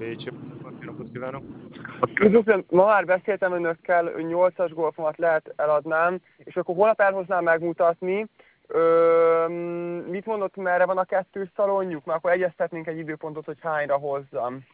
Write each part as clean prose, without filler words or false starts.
Bécs, jó napot kívánok! Üdvözlöm, ma már beszéltem önökkel, 8-as golfomat lehet eladnám, és akkor holnap elhoznám megmutatni. Mit mondott, merre van a kettős szalonjuk? Már akkor egyeztetnénk egy időpontot, hogy hányra hozzam.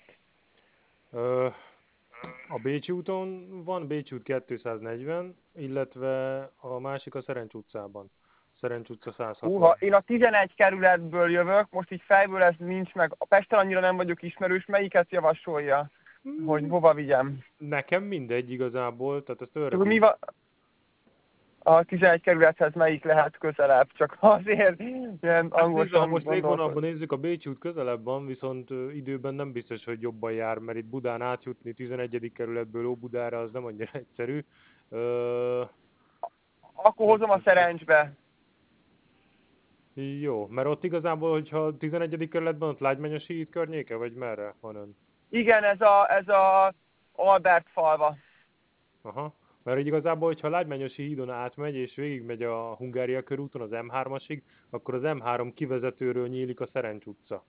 A Bécsi úton van, Bécsi út 240, illetve a másik a Szerencs utcában. Szerencs utca 160. Én a 11 kerületből jövök, most így fejből ez nincs meg. A Pesten annyira nem vagyok ismerős, melyiket javasolja, hogy hova vigyem? Nekem mindegy igazából, tehát ezt őre Mi van? A 11 kerülethez melyik lehet közelebb, csak azért ilyen angosan ha most légvonalban gondolkodom. nézzük, a Bécsi út közelebb van, viszont időben nem biztos, hogy jobban jár, mert itt Budán átjutni 11. kerületből Óbudára az nem annyira egyszerű. Akkor hozom a Szerencsbe. Jó, mert ott igazából, hogyha a 11. kerületben ott Lágymányosi híd környéke, vagy merre van ön? Igen, ez a Albert falva. Aha, mert igazából, hogyha Lágymányosi hídon átmegy, és végigmegy a Hungária körúton az M3-asig, akkor az M3 kivezetőről nyílik a Szerencs utca.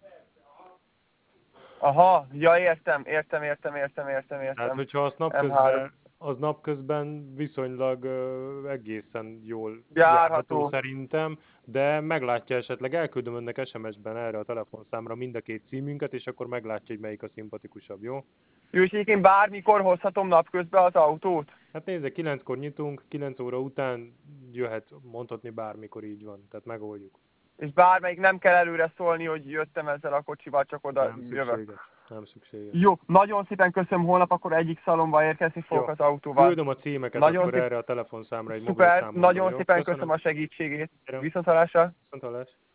Aha, ja értem. Tehát, hogyha az napközben viszonylag egészen jól járható szerintem, de meglátja esetleg, elküldöm önnek SMS-ben erre a telefonszámra mind a két címünket, és akkor meglátja, hogy melyik a szimpatikusabb, jó? Jó, és egyébként bármikor hozhatom napközben az autót? Hát nézze, 9-kor nyitunk, 9 óra után jöhet, mondhatni bármikor, így van, tehát megoldjuk. És bármelyik nem kell előre szólni, hogy jöttem ezzel a kocsival, csak oda jövök. Nem szükséges. Jó, nagyon szépen köszönöm, holnap akkor egyik szalomba érkezni fogok az autóval. Küldöm a címeket akkor erre a telefonszámra egy mobilszámomban. Nagyon szépen köszönöm a segítségét. Viszonthallásra! Viszonthallás!